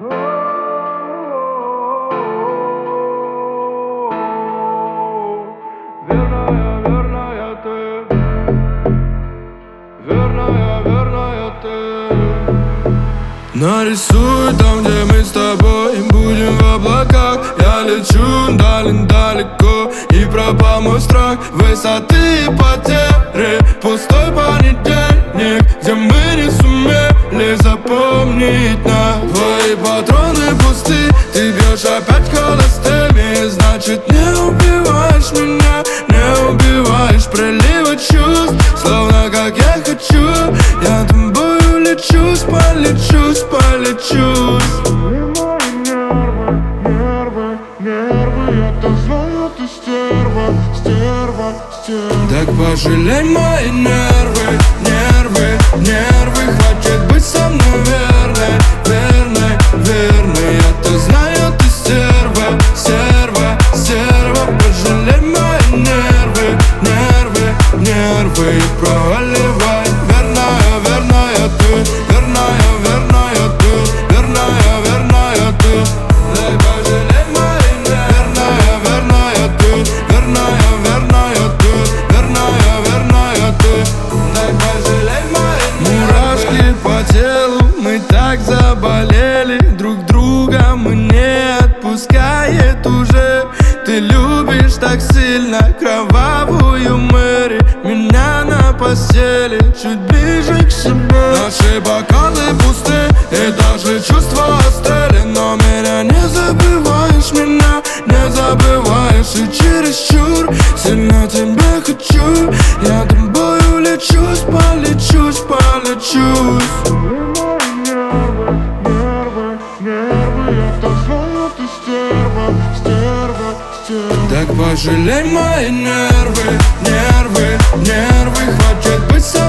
Верная, верная ты, верная ты. Нарисуй там, где мы с тобой будем в облаках. Я лечу далеко, и пропал мой страх высоты и потери. Пустой понедельник, где мы не сумели запомнить нас. Твои патроны пусты, ты бьешь опять холостыми. Значит, не убиваешь меня, не убиваешь приливы чувств. Словно как я хочу, я тобою лечусь, полечусь. Нервы, я-то знаю, ты стерва. Так пожалей мои нервы. Хватит быть со мной верной. Я-то знаю, ты стерва. Пожалей мои нервы и проливай. Верная ты, верная ты. Дай пожалей мои нервы. Верная ты. Дай пожалей мои нервы. Мурашки по телу, мы так заболели. Друг друга мы не отпускает уже. Ты любишь так сильно кровавую Мэри. Меня на постели чуть ближе к себе. Наши бокалы пусты и даже чувства остыли. Но меня не забываешь, и чересчур сильно тебя хочу. Я тобою лечусь, полечусь. Нервы, я-то знаю, ты стерва. Так пожалей мои нервы. Хватит быть со